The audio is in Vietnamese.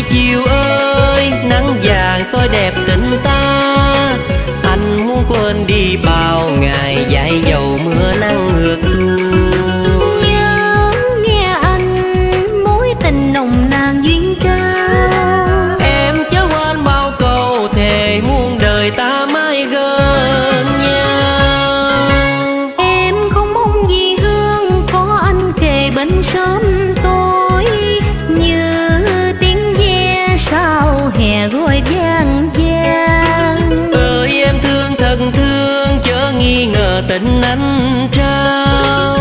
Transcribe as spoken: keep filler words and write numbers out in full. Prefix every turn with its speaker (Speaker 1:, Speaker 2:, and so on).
Speaker 1: chiều ơi, nắng vàng soi đẹp tình ta. Anh muốn quên đi bao ngày dãi dầu mưa nắng ngược xuôi.
Speaker 2: Nhớ nghe anh mối tình nồng nàn duyên tra.
Speaker 1: Em chớ quên bao câu thề muôn đời ta mãi gần nhau.
Speaker 2: Em không mong gì hơn có anh kề bên sớm tối, như tiếng ve sau hè gọi vang vang.
Speaker 1: Ơi em thương thật thương chớ nghi ngờ tình anh trao.